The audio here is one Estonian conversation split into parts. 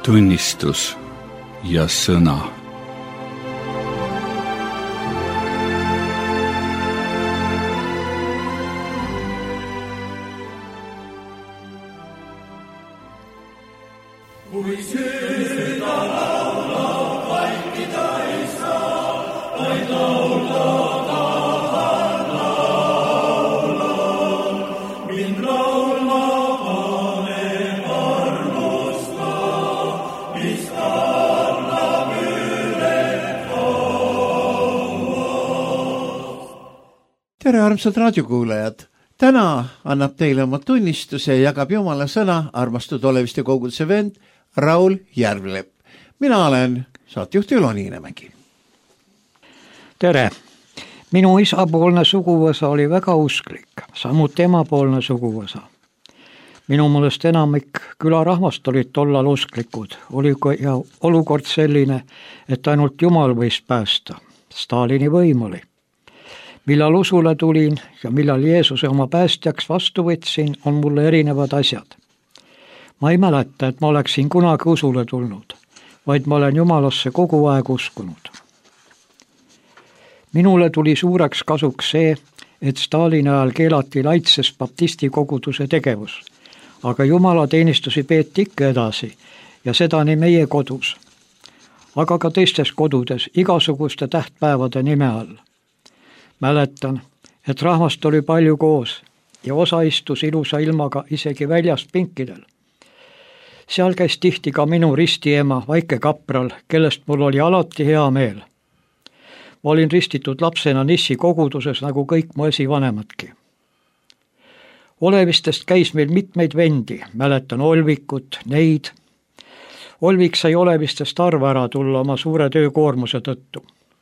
tunnistus ja sõna. Kui süda laulab, vaikida ei saa, vaid laulda tahan laula. Mind laulma paneb armusta, mis kannab üle kauast. Tere, armsad raadiokuulajad! Täna annab teile oma tunnistuse ja jagab Jumala sõna armastud oleviste koguduse vend Raul Järvlepp. Mina olen saatejuht Ülo Niinemägi. Tere! Minu isapoolne suguvõsa oli väga usklik, samuti emapoolne suguvõsa. Minu meelest enamik külarahvast olid tollal usklikud. Oli ja olukord selline, et ainult Jumal võis päästa. Stalini võim oli. Millal usule tulin ja millal Jeesuse oma päästjaks vastu võtsin, on mulle erinevad asjad. Ma ei mäleta, et ma oleksin kunagi usule tulnud, vaid ma olen Jumalasse kogu aeg uskunud. Minule tuli suureks kasuks see, et Stalini ajal keelati Laitses baptisti koguduse tegevus, aga Jumala teenistusi peeti ikka edasi ja seda nii meie kodus, aga ka teistes kodudes igasuguste tähtpäevade nime all. Mäletan, et rahvast oli palju koos ja osa istus ilusa ilmaga isegi väljas pinkidel. Seal käis tihti ka minu ristiema Vaike Kapral, kellest mul oli alati hea meel. Ma olin ristitud lapsena Nissi koguduses nagu kõik mu esivanemadki. Olevistest käis meil mitmeid vendi, mäletan Olvikut, neid. Olvik sai Olevistest arva ära tulla oma suure töökoormuse tõttu.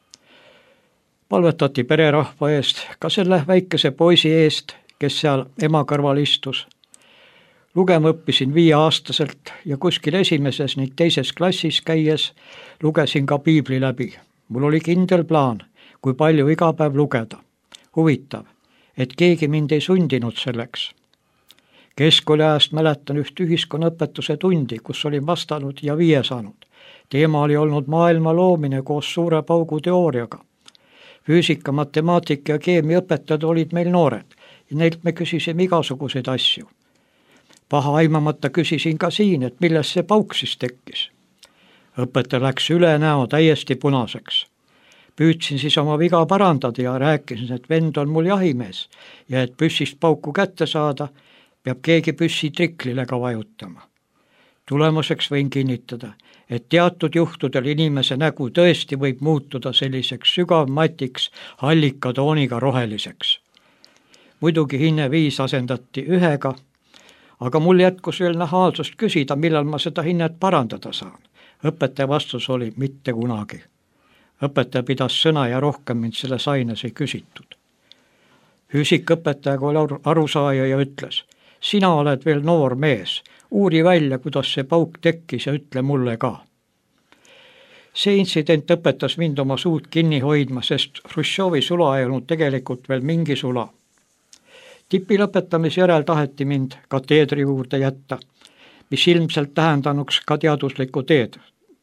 Palvetati pererahva eest, ka selle väikese poisi eest, kes seal ema kõrval istus. Lugema õppisin 5-aastaselt ja kuskil esimeses ning teises klassis käies lugesin ka piibli läbi. Mul oli kindel plaan, kui palju iga päev lugeda. Huvitav, et keegi mind ei sundinud selleks. Keskkooliajast mäletan üht ühiskonnaõpetuse tundi, kus olin vastanud ja 5 saanud. Teema oli olnud maailma loomine koos suure paugu teooriaga. Füüsika, matemaatika ja keemia õpetajad olid meil noored ja neilt me küsisime igasuguseid asju. Paha aimamata küsisin ka siin, et milles see pauk siis tekkis. Õpetaja läks üle näo täiesti punaseks. Püüdsin siis oma viga parandada ja rääkisin, et vend on mul jahimees ja et püssist pauku kätte saada, peab keegi püssi triklile ka vajutama. Tulemuseks võin kinnitada, et teatud juhtudel inimese nägu tõesti võib muutuda selliseks sügavmatiks hallika tooniga roheliseks. Muidugi hinne 5 asendati 1, aga mul jätkus veel nahaalsust küsida, millal ma seda hinnet parandada saan. Õpetaja vastus oli mitte kunagi. Õpetaja pidas sõna ja rohkem mind selles aines ei küsitud. Füüsikaõpetajaga oli arusaaja ja ütles, sina oled veel noor mees, uuri välja, kuidas see pauk tekkis ja ütle mulle ka. See intsident õpetas mind oma suud kinni hoidma, sest Hruštšovi sula ei olnud tegelikult veel mingi sula. Tipi lõpetamise järel taheti mind kateedri juurde jätta, mis ilmselt tähendanuks ka teaduslikku tööd.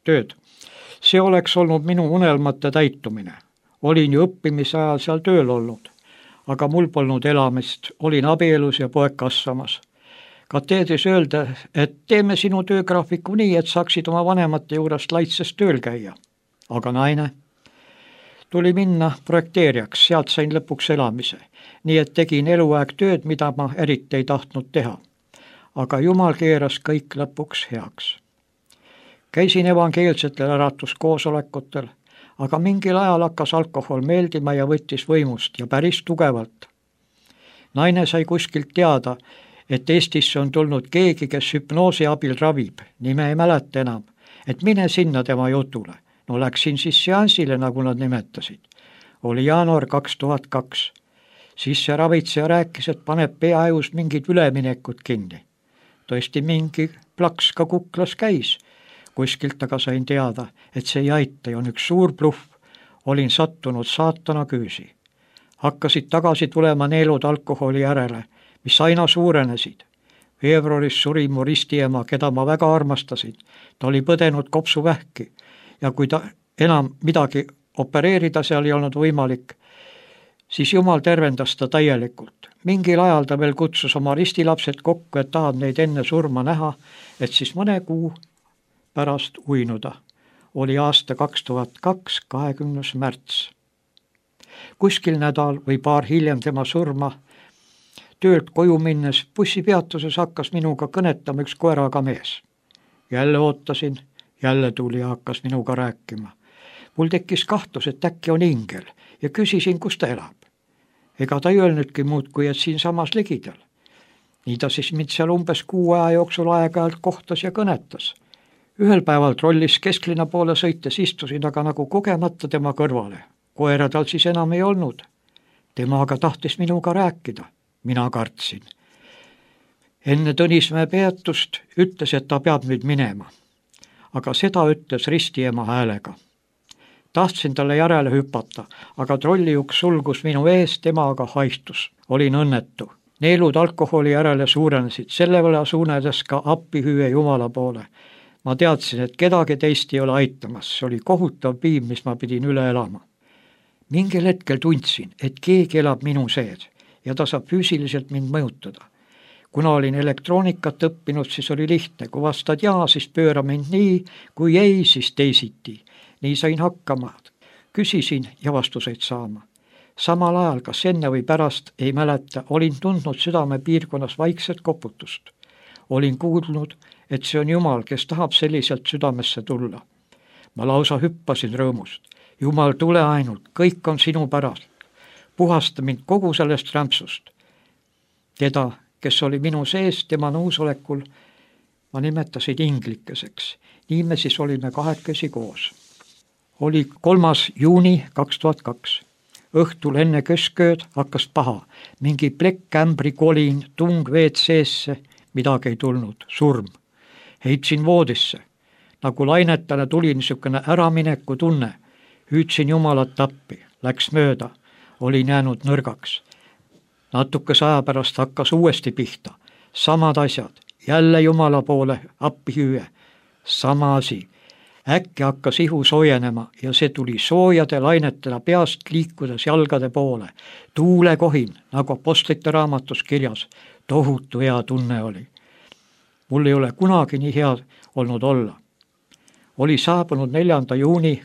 See oleks olnud minu unelmate täitumine. Olin ju õppimise ajal seal tööl olnud, aga mul polnud elamist, olin abielus ja poeg kasvamas. Kateedris öelda, et teeme sinu töögraafiku nii, et saaksid oma vanemate juurest Laitses tööl käia. Aga naine tuli minna projekteerijaks, sealt sain lõpuks elamise. Nii et tegin eluaeg tööd, mida ma eriti ei tahtnud teha. Aga Jumal keeras kõik lõpuks heaks. Käisin evangeelsetel äratuskoosolekutel, aga mingil ajal hakkas alkohol meeldima ja võttis võimust ja päris tugevalt. Naine sai kuskilt teada, et Eestisse on tulnud keegi, kes hüpnoosi abil ravib, nime ei mäleta enam, et mine sinna tema jutule. No läksin siis seansile, nagu nad nimetasid. Oli jaanuar 2002. Siis see ravitseja rääkis, et paneb peaajus mingid üleminekud kinni. Tõesti mingi plaks ka kuklas käis. Kuskilt aga sain teada, et see ei aita ja on üks suur bluff. Olin sattunud saatana küüsi. Hakkasid tagasi tulema neelud alkoholi järele, mis aina suurenesid. veebruaris suri mu ristiema, keda ma väga armastasin. Ta oli põdenud kopsuvähki ja kui ta enam midagi opereerida seal ei olnud võimalik, siis Jumal tervendas ta täielikult. Mingil ajal ta veel kutsus oma ristilapsed kokku, et tahab neid enne surma näha, et siis mõne kuu pärast uinuda. Oli aasta 2002, 20. märts. Kuskil nädal või paar hiljem tema surma töölt koju minnes bussipeatuses hakkas minuga kõnetama üks koeraga mees. Jälle ootasin, jälle tuli ja hakkas minuga rääkima. Mul tekkis kahtlus, et äkki on ingel ja küsisin, kus ta elab. Ega ta ei öelnudki muud, kui et siin samas ligidal. Nii ta siis mind seal umbes 6 aja jooksul aeg-ajalt kohtas ja kõnetas. Ühel päeval trollis kesklinna poole sõites istusin aga nagu kogemata tema kõrvale. Koera tal siis enam ei olnud. Tema aga tahtis minuga rääkida. Mina kartsin. Enne Tõnismäe peatust ütles, et ta peab nüüd minema. Aga seda ütles ristiema häälega. Tahtsin talle järele hüpata, aga trollijuks sulgus minu ees, tema aga haistus. Olin õnnetu. Neelud alkoholi järele suurenesid, selle võla suunedes ka appihüüe Jumala poole. Ma teadsin, et kedagi teist ei ole aitamas. See oli kohutav piim, mis ma pidin üle elama. Mingil hetkel tundsin, et keegi elab minu sees ja ta saab füüsiliselt mind mõjutada. Kuna olin elektroonikat õppinud, siis oli lihtne. Kui vastad jaa, siis pööra mind nii, kui ei, siis teisiti. Nii sain hakkama. Küsisin ja vastuseid saama. Samal ajal, kas enne või pärast, ei mäleta, olin tundnud südame piirkonnas vaikset koputust. Olin kuulnud, et see on Jumal, kes tahab selliselt südamesse tulla. Ma lausa hüppasin rõõmust. Jumal, tule ainult, kõik on sinu pärast. Puhasta mind kogu sellest rämpsust. Teda, kes oli minu sees, tema nõusolekul, ma nimetasin inglikeseks. Nii me siis olime 2 koos. Oli 3. juuni 2002. Õhtul enne keskööd hakkas paha. Mingi plekkkämbri kolin, tung WC-sse, midagi ei tulnud, surm. Heitsin voodisse. Nagu lainetana tuli niisugune äramineku tunne. Hüüdsin Jumalat appi, läks mööda, olin jäänud nõrgaks. Natukese aja pärast hakkas uuesti pihta. Samad asjad, jälle Jumala poole appi hüüe. Sama asi. Äkki hakkas ihu soojenema ja see tuli soojade lainetena peast liikudes jalgade poole. Tuulekohin, nagu apostlite raamatus kirjas. Tohutu hea tunne oli. Mul ei ole kunagi nii hea olnud olla. Oli saabunud 4. juuni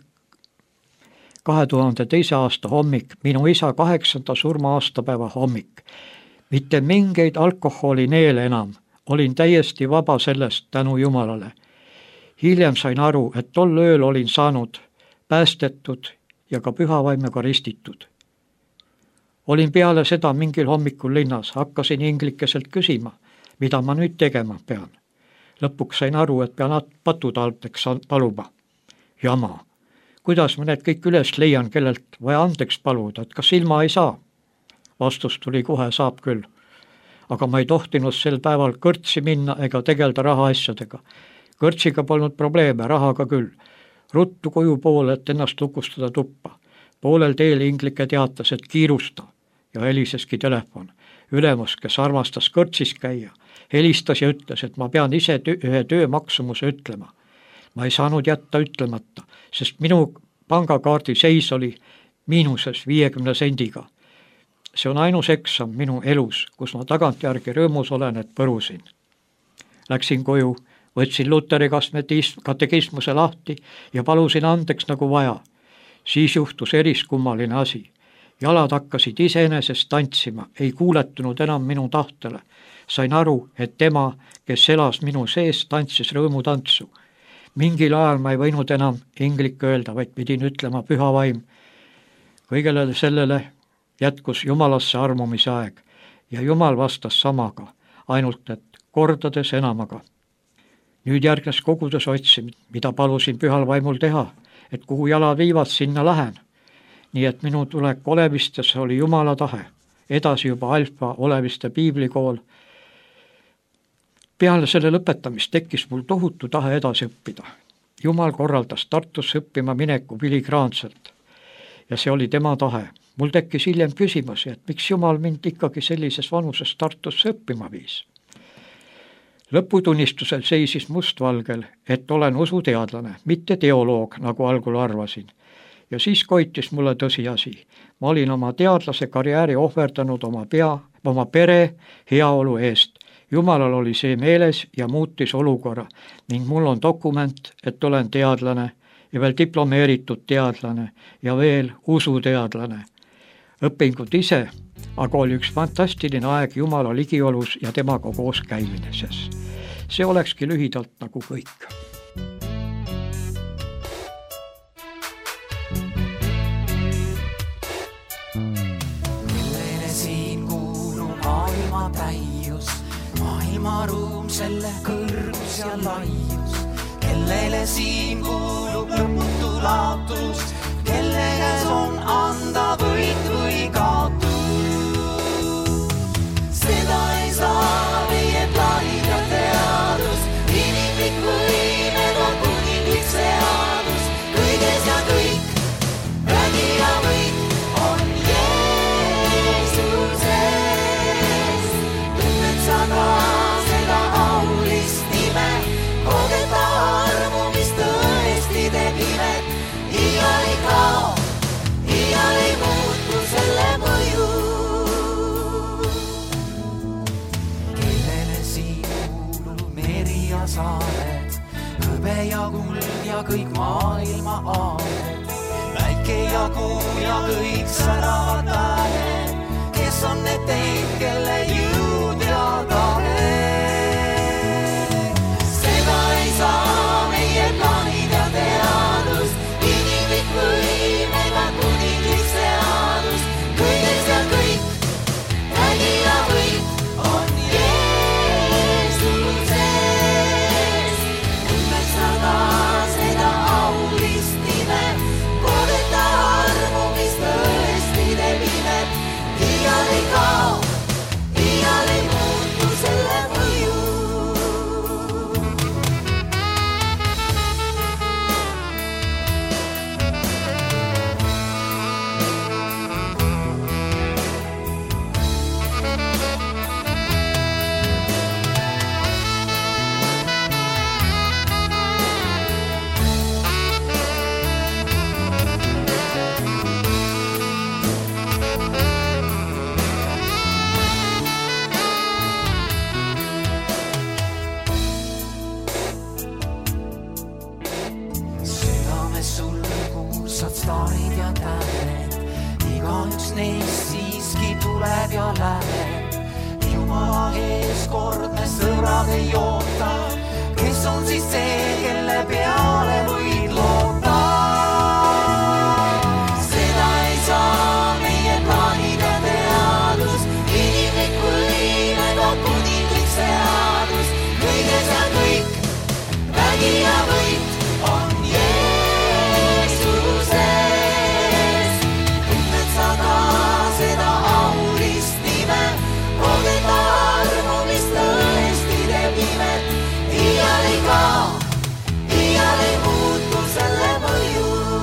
2002. aasta hommik, minu isa 8. surma aastapäeva hommik. Mitte mingeid alkoholineele enam. Olin täiesti vaba sellest tänu Jumalale. Hiljem sain aru, et tol ööl olin saanud päästetud ja ka pühavaimega ristitud. Olin peale seda mingil hommikul linnas, hakkasin inglikeselt küsima, mida ma nüüd tegema pean. Lõpuks sain aru, et pean patutaldeks paluma. Jama. Kuidas ma need kõik üles leian, kellelt vaja andeks paluda, et kas ilma ei saa? Vastus tuli kohe, saab küll. Aga ma ei tohtinud sel päeval kõrtsi minna ega tegelda rahaasjadega. Kõrtsiga polnud probleeme, rahaga küll. Ruttu koju poole, et ennast lukustada tuppa. Poolel teel inglike teatas, et kiirusta ja heliseski telefon. Ülemus, kes armastas kõrtsis käia, helistas ja ütles, et ma pean ise ühe töö maksumuse ütlema. Ma ei saanud jätta ütlemata, sest minu pangakaardi seis oli miinuses 50 sendiga. See on ainus eksam minu elus, kus ma tagantjärgi rõõmus olen, et põrusin. Läksin koju, võtsin Luteri katekismuse lahti ja palusin andeks nagu vaja. Siis juhtus eriskummaline asi. Jalad hakkasid iseenesest tantsima, ei kuuletunud enam minu tahtele. Sain aru, et tema, kes elas minu sees, tantsis rõõmutantsu. Mingil ajal ma ei võinud enam inglik öelda, vaid pidin ütlema püha vaim. Kõigele sellele jätkus Jumalasse armumise aeg ja Jumal vastas samaga, ainult et kordades enamaga. Nüüd järgnes kogudes otsimine, mida palusin pühal vaimul teha, et kuhu jalad viivad, sinna lähen. Nii et minu tulek Olevistesse oli Jumala tahe, edasi juba Alfa Oleviste piiblikool. Peale selle lõpetamist tekkis mul tohutu tahe edasi õppida. Jumal korraldas Tartusse õppima mineku filigraanselt ja see oli tema tahe. Mul tekkis hiljem küsimus, et miks Jumal mind ikkagi sellises vanuses Tartusse õppima viis. Lõputunnistusel seisis mustvalgel, et olen usuteadlane, mitte teoloog, nagu algul arvasin. Ja siis koitis mulle tõsiasi. Ma olin oma teadlase karjääri ohverdanud oma pere heaolu eest. Jumalal oli see meeles ja muutis olukorra ning mul on dokument, et olen teadlane ja veel diplomeeritud teadlane ja veel usuteadlane. Õpingud ise, aga oli üks fantastiline aeg Jumala ligiolus ja temaga koos käimineses. See olekski lühidalt nagu kõik. Kellele siin kuulub maailma täius, maailmaruum selle kõrgus ja laius. Kellele siin kuulub lõputu laatus, kelle käes on anda võit või kaotus. Seda ei saa meie plaanid ja teadus, inimlik võimed on kuninglik seadus. Kõiges ja kõik, vägi ja võit on Jeesuses. Tunned sa ka seda aulist nime, kogeda armu, mis tõesti teeb imet. Iial ei kao, iial ei muutu selle mõju. Kellele siin kuulub meri ja saared, hõbe ja kuld ja kõik maailma aared. Väike ja kuu ja kõik säravad hääled, kes on need teid, kelle jõud ja tahe. Seda ei saa meie plaanid ja teadus, inimlik võim ega kuninglik seadus. Kõiges ja kõik, vägi ja võit on Jeesuses. Tunned sa ka seda aulist nime, kogeda armu, mis tõesti teeb imet. Iial ei kao, iial ei muutu selle mõju. Südames sul kuulsad staarid ja tähed, igaüks neist siiski tuleb ja läheb. Jumala ees kord me sõbrad ei oota, kes on siis see, kelle peale võid loota. Seda ei saa meie plaanid ja teadus, inimlik võim ega kuninglik seadus. Kõiges ja kõik, vägi ja võit on Jeesuses. Tunned sa ka seda aulist nime, kogeda armu, mis tõesti teeb imet. Iial ei kao, iial ei muutu selle mõju.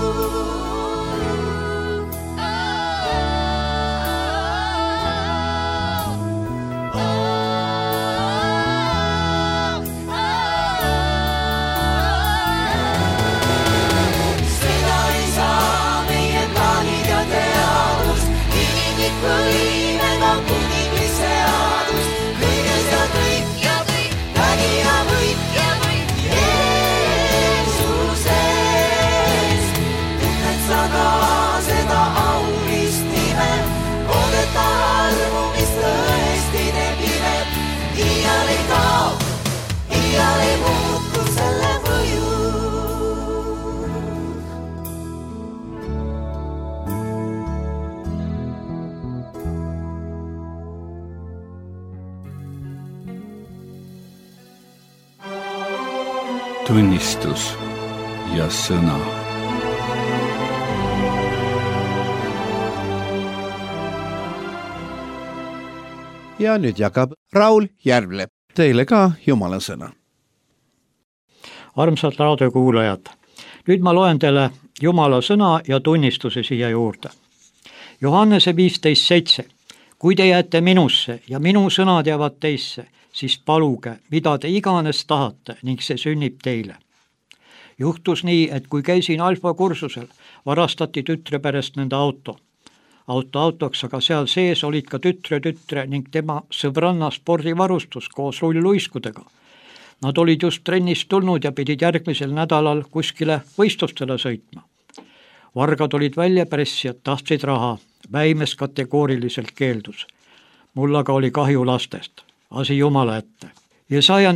Seda ei saa meie plaanid ja teadus, inimlik võim ega kuninglik seadus. Kõiges ja kõik, vägi ja võit Jeesuses. Tunned sa ka seda aulist nime, kogeda armu, mis tõesti teeb imet. Iial ei kao, iial ei muutu selle mõju. Tunnistus ja sõna. Ja nüüd jagab Raul Järvlepp teile ka Jumala sõna. Armsad raadiokuulajad, nüüd ma loen teile Jumala sõna ja tunnistuse siia juurde. Johannese 15:7. Kui te jääte minusse ja minu sõnad jäävad teisse, siis paluge, mida te iganes tahate ning see sünnib teile. Juhtus nii, et kui käisin Alfa kursusel, varastati tütre perest nende auto autoks, aga seal sees olid ka tütre ning tema sõbranna spordivarustus koos rullluiskudega. Nad olid just trennist tulnud ja pidid järgmisel nädalal kuskile võistlustele sõitma. Vargad olid väljapressijad, tahtsid raha, Väimes kategooriliselt keeldus. Mul aga oli kahju lastest, asi Jumala ette. Jesaja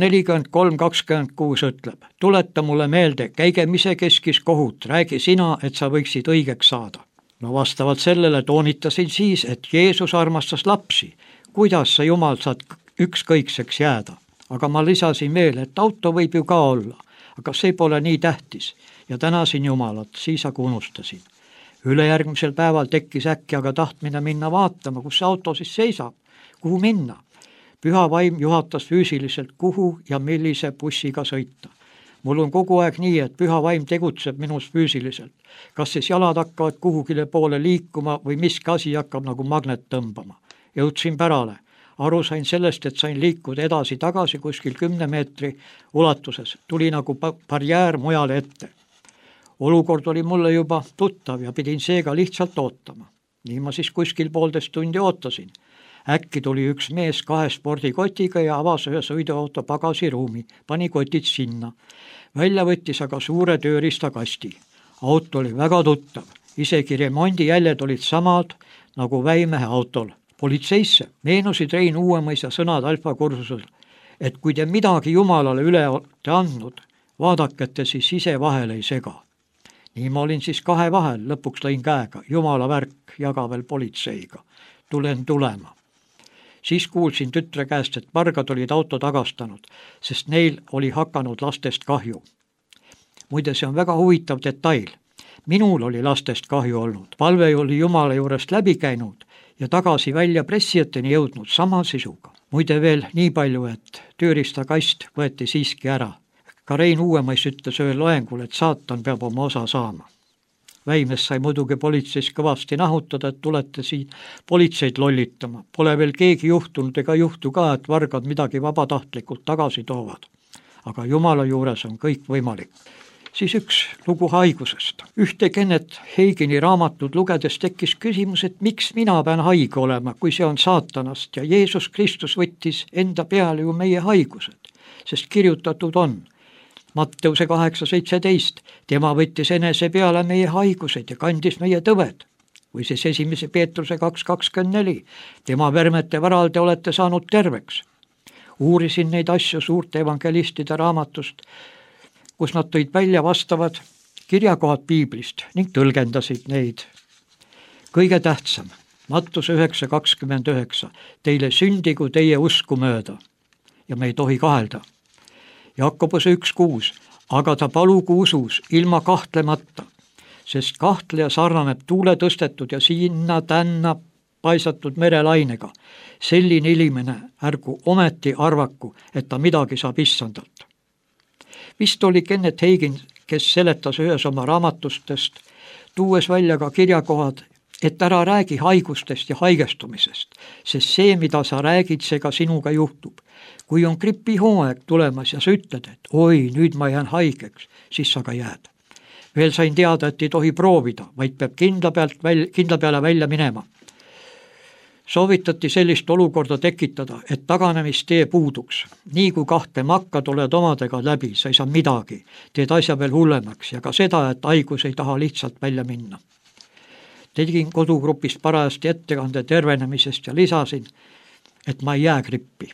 43:26 ütleb, tuleta mulle meelde, käigem ise keskis kohut, räägi sina, et sa võiksid õigeks saada. No vastavalt sellele toonitasin siis, et Jeesus armastas lapsi. Kuidas sa Jumal saad ükskõikseks jääda? Aga ma lisasin veel, et auto võib ju ka olla, aga see pole nii tähtis ja tänasin Jumalat, siis aga unustasin. Ülejärgmisel päeval tekkis äkki aga tahtmine minna vaatama, kus see auto siis seisab, kuhu minna. Püha vaim juhatas füüsiliselt, kuhu ja millise bussiga sõita. Mul on kogu aeg nii, et püha vaim tegutseb minus füüsiliselt. Kas siis jalad hakkavad kuhugile poole liikuma või miski asi hakkab nagu magnet tõmbama. Jõudsin pärale. Aru sain sellest, et sain liikuda edasi-tagasi kuskil 10 meetri ulatuses. Tuli nagu barjäär mujale ette. Olukord oli mulle juba tuttav ja pidin seega lihtsalt ootama. Nii ma siis kuskil 1,5 tundi ootasin. Äkki tuli üks mees 2 spordikotiga ja avas ühe sõiduauto pagasiruumi, pani kotid sinna. Välja võttis aga suure tööriistakasti. Auto oli väga tuttav, isegi remondijäljed olid samad nagu Väimehe autol. Politseisse meenusid Rein Uuemõisa sõnad Alfa kursusel, et kui te midagi Jumalale üle olete andnud, vaadake, et te siis ise vahel ei sega. Nii ma olin siis 2 vahel, lõpuks lõin käega, Jumala värk, jaga veel politseiga. Tulen tulema. Siis kuulsin tütre käest, et vargad olid auto tagastanud, sest neil oli hakanud lastest kahju. Muide, see on väga huvitav detail. Minul oli lastest kahju olnud. Palve oli Jumala juurest läbi käinud ja tagasi välja pressijateni jõudnud sama sisuga. Muide veel nii palju, et tööriistakast võeti siiski ära. Ka Rein Uuemõis ütles ühel loengul, et saatan peab oma osa saama. Väimes sai muidugi politseis kõvasti nahutada, et tulete siin politseid lollitama. Pole veel keegi juhtunud ega juhtu ka, et vargad midagi vabatahtlikult tagasi toovad. Aga Jumala juures on kõik võimalik. Siis üks lugu haigusest. Ühte Kenneth Hagini raamatut lugedes tekkis küsimus, et miks mina pean haige olema, kui see on saatanast ja Jeesus Kristus võttis enda peale ju meie haigused, sest kirjutatud on Matteuse 8:17, tema võttis enese peale meie haigused ja kandis meie tõved. Või siis 1. Peetruse 2:24, tema vermete varal te olete saanud terveks. Uurisin neid asju suurte evangelistide raamatust, kus nad tõid välja vastavad kirjakohad piiblist ning tõlgendasid neid. Kõige tähtsam, Mattuse 9:29, teile sündigu teie usku mööda ja me ei tohi kahelda. Jakobuse 1:6, aga ta palugu usus ilma kahtlemata, sest kahtleja sarnaneb tuule tõstetud ja sinna-tänna paisatud merelainega. Selline inimene ärgu ometi arvaku, et ta midagi saab issandalt. Vist oli Kenneth Hagin, kes seletas ühes oma raamatustest, tuues välja ka kirjakohad, et ära räägi haigustest ja haigestumisest, sest see, mida sa räägid, see ka sinuga juhtub. Kui on gripihooaeg tulemas ja sa ütled, et oi, nüüd ma jään haigeks, siis sa ka jääd. Veel sain teada, et ei tohi proovida, vaid peab kindla peale välja minema. Soovitati sellist olukorda tekitada, et taganemistee puuduks. Nii kui kahtlema hakkad, oled omadega läbi, sa ei saa midagi, teed asja veel hullemaks ja ka seda, et haigus ei taha lihtsalt välja minna. Tegin kodugrupist parajasti ettekande tervenemisest ja lisasin, et ma ei jää grippi.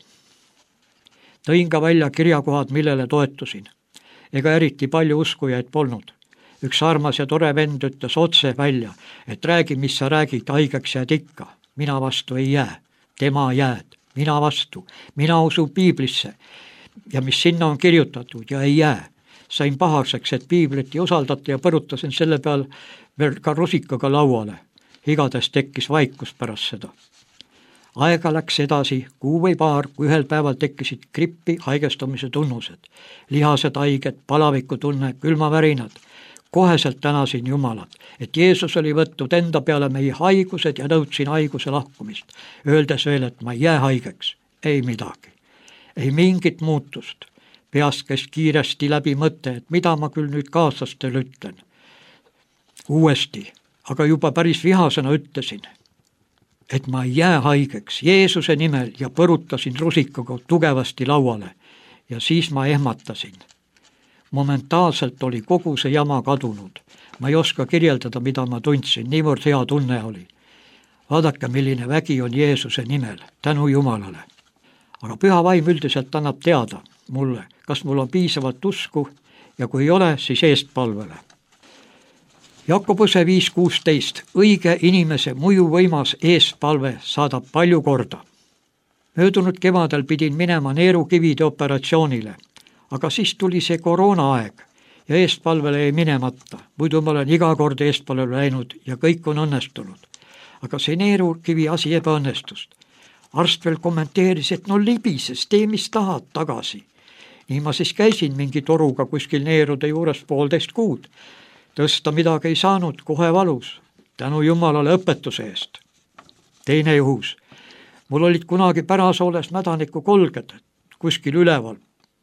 Tõin ka välja kirjakohad, millele toetusin. Ega eriti palju uskujaid polnud. Üks armas ja tore vend ütles otse välja, et räägi, mis sa räägid, haigeks jääd ikka. Mina vastu ei jää, tema jääd, mina vastu, mina usun piiblisse ja mis sinna on kirjutatud ja ei jää. Sain pahaseks, et piiblit ei usaldata ja põrutasin selle peal veel ka rusikaga lauale. Igades tekkis vaikus pärast seda. Aega läks edasi 6 või paar, kui ühel päeval tekkisid grippi haigestumise tunnused. Lihased haiged, palavikutunne, külmavärinad. Koheselt tänasin Jumalat, et Jeesus oli võtnud enda peale meie haigused ja nõudsin haiguse lahkumist, öeldes veel, et ma ei jää haigeks, ei midagi. ei mingit muutust. Peast käis kiiresti läbi mõte, et mida ma küll nüüd kaaslastele ütlen. Uuesti, aga juba päris vihasena ütlesin, et ma ei jää haigeks Jeesuse nimel ja põrutasin rusikaga tugevasti lauale ja siis ma ehmatasin. Momentaalselt oli kogu see jama kadunud. Ma ei oska kirjeldada, mida ma tundsin, niivõrd hea tunne oli. Vaadake, milline vägi on Jeesuse nimel, tänu Jumalale. Aga püha vaim üldiselt annab teada mulle, kas mul on piisavalt usku ja kui ei ole, siis eestpalvele. Jakobuse 5.16. Õige inimese mujuvõimas eestpalve saadab palju korda. Möödunud kevadel pidin minema neerukivide operatsioonile, aga siis tuli see koroonaaeg ja eestpalvele ei minemata. Muidu ma olen iga kord eestpalvele läinud ja kõik on õnnestunud. Aga see neerukivi asi ebaõnnestust. Arst veel kommenteeris, et no libises, tee mis tahad tagasi. Nii ma siis käisin mingi toruga kuskil neerude juures 1,5 kuud. Tõsta midagi ei saanud, kohe valus. Tänu Jumalale õpetuse eest. Teine juhus. Mul olid kunagi pärasooles mädaniku kolged, kuskil üleval,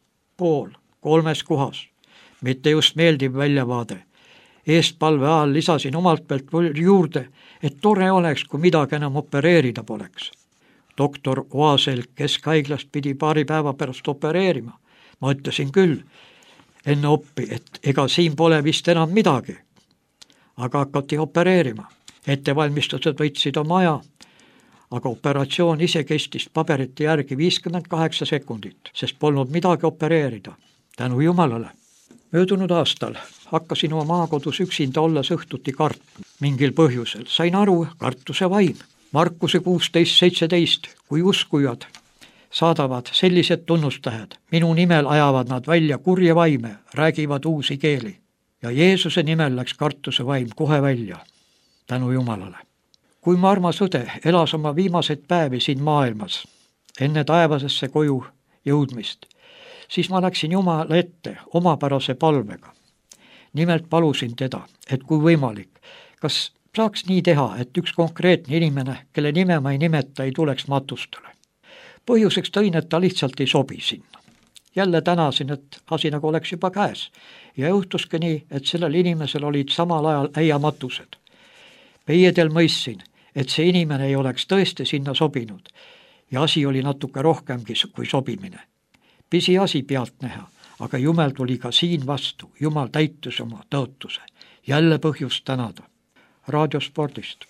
3 kohas. Mitte just meeldiv väljavaade. Eestpalve ajal lisasin omalt pealt juurde, et tore oleks, kui midagi enam opereerida poleks. Doktor Oasel Keskhaiglast pidi 2 päeva pärast opereerima. Ma ütlesin küll enne oppi, et ega siin pole vist enam midagi. Aga hakati opereerima. Ettevalmistused võtsid oma aja, aga operatsioon ise kestis paberite järgi 58 sekundit, sest polnud midagi opereerida. Tänu Jumalale. Möödunud aastal hakkasin oma maakodus üksinda olles õhtuti kartma. Mingil põhjusel sain aru, kartuse vaim. Markuse 16.17. Kui uskujad saadavad sellised tunnustähed, minu nimel ajavad nad välja kurje vaime, räägivad uusi keeli. Ja Jeesuse nimel läks kartuse vaim kohe välja. Tänu Jumalale. Kui mu armas õde elas oma viimaseid päevi siin maailmas, enne taevasesse koju jõudmist, siis ma läksin Jumala ette omapärase palvega. Nimelt palusin teda, et kui võimalik, kas saaks nii teha, et üks konkreetne inimene, kelle nime ma ei nimeta, ei tuleks matustele. Põhjuseks tõin, et ta lihtsalt ei sobi sinna. Jälle tänasin, et asi nagu oleks juba käes ja juhtuski nii, et sellel inimesel olid samal ajal äiamatused. Peiedel mõistsin, et see inimene ei oleks tõesti sinna sobinud ja asi oli natuke rohkemgi kui sobimine. Pisi asi pealt näha, aga Jumal tuli ka siin vastu. Jumal täitus oma tõotuse. Jälle põhjust tänada. Raadiospordist.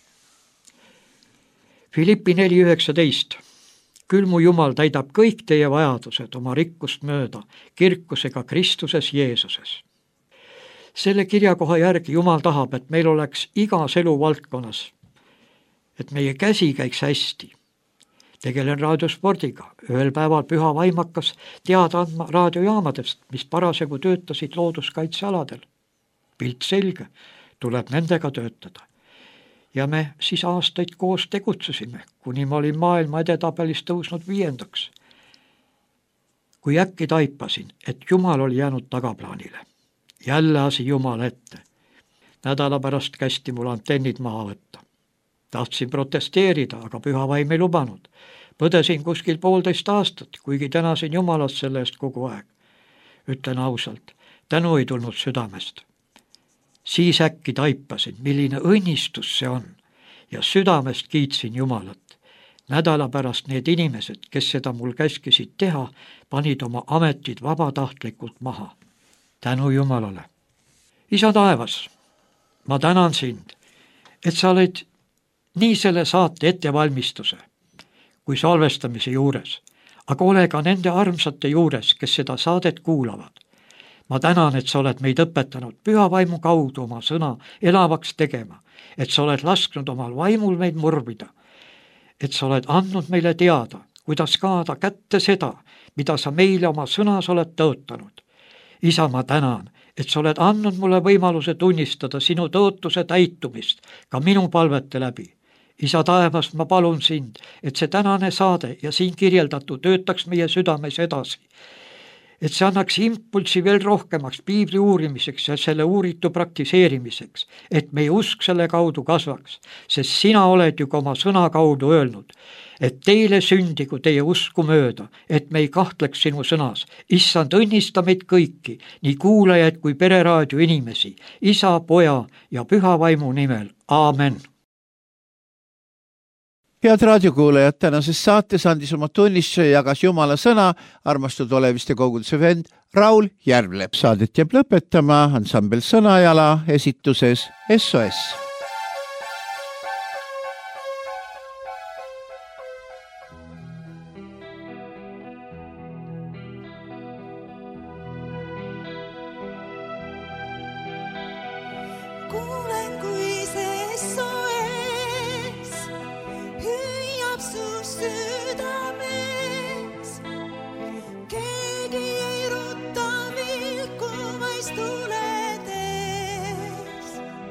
Filippi 4.19. Küll mu Jumal täidab kõik teie vajadused oma rikkust mööda kirkusega Kristuses Jeesuses. Selle kirjakoha järgi Jumal tahab, et meil oleks igas eluvaldkonnas, et meie käsi käiks hästi. Tegelen raadiospordiga. Ühel päeval püha vaim hakkas teada andma raadiojaamadest, mis parasjagu töötasid looduskaitsealadel. Pilt selge, tuleb nendega töötada. Ja me siis aastaid koos tegutsesime, kuni ma olin maailma edetabelis tõusnud 5. Kui äkki taipasin, et Jumal oli jäänud tagaplaanile. Jälle asi Jumal ette. Nädala pärast kästi mul antennid maha võtta. Tahtsin protesteerida, aga püha vaim ei lubanud. Põdesin kuskil 1,5 aastat, kuigi tänasin Jumalast selle eest kogu aeg. Ütlen ausalt, tänu ei tulnud südamest. Siis äkki taipasin, milline õnnistus see on ja südamest kiitsin Jumalat. Nädala pärast need inimesed, kes seda mul käskisid teha, panid oma ametid vabatahtlikult maha. Tänu Jumalale. Isa taevas, ma tänan sind, et sa oled nii selle saate ettevalmistuse kui salvestamise juures, aga ole ka nende armsate juures, kes seda saadet kuulavad. Ma tänan, et sa oled meid õpetanud püha vaimu kaudu oma sõna elavaks tegema, et sa oled lasknud omal vaimul meid murvida, et sa oled andnud meile teada, kuidas saada kätte seda, mida sa meile oma sõnas oled tõotanud. Isa, ma tänan, et sa oled andnud mulle võimaluse tunnistada sinu tõotuse täitumist ka minu palvete läbi. Isa taevas, ma palun sind, et see tänane saade ja siin kirjeldatu töötaks meie südames edasi. et see annaks impulsi veel rohkemaks piibli uurimiseks ja selle uuritu praktiseerimiseks, et meie usk selle kaudu kasvaks, sest sina oled ju ka oma sõna kaudu öelnud, et teile sündigu teie usku mööda, et me ei kahtleks sinu sõnas. Issand, õnnista meid kõiki, nii kuulajaid kui pereraadio inimesi, Isa, Poja ja Püha Vaimu nimel. Aamen. Head raadiokuulajad, tänases saates andis oma tunnistuse ja jagas Jumala sõna armastatud oleviste koguduse vend Raul Järvlepp. Saadet jääb lõpetama ansambel Sõnajala esituses SOS. Kuulen, kui see SOS hüüab su südames. Keegi ei rutta vilkumais tuledes.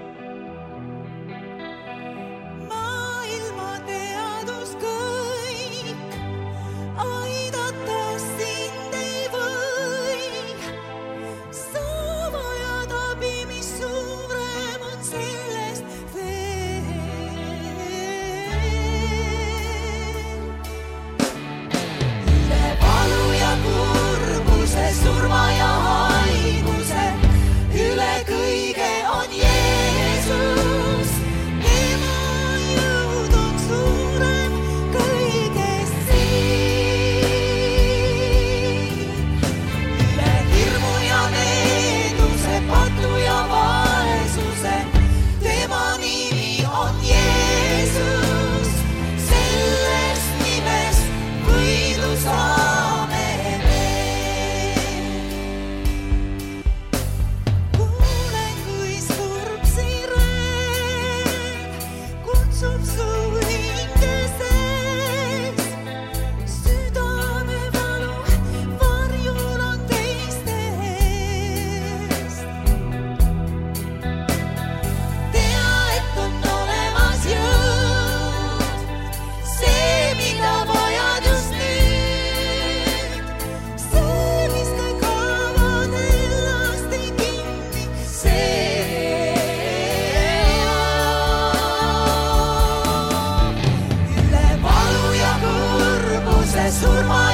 Maailma teadus kõik aidata sind ei või. Sa vajad abi, mis suurem on sellest veel. Üle valu ja kurbuse, surma ja haiguse, üle kõige on Jeesus. Tema jõud on suurem kõigest siin. Üle hirmu ja needuse, patu ja vaesuse, tema nimi on Jeesus. Sellest nimest võidu saame veel. Kuulen, kui surb sireen kutsub su hinge sees. Südamevalu varjul on teiste eest. Tea, et on olemas jõud, see, mida vajad just nüüd. See, mis kõik haavadel lasti kinni, see üle valu ja kurbuse, surma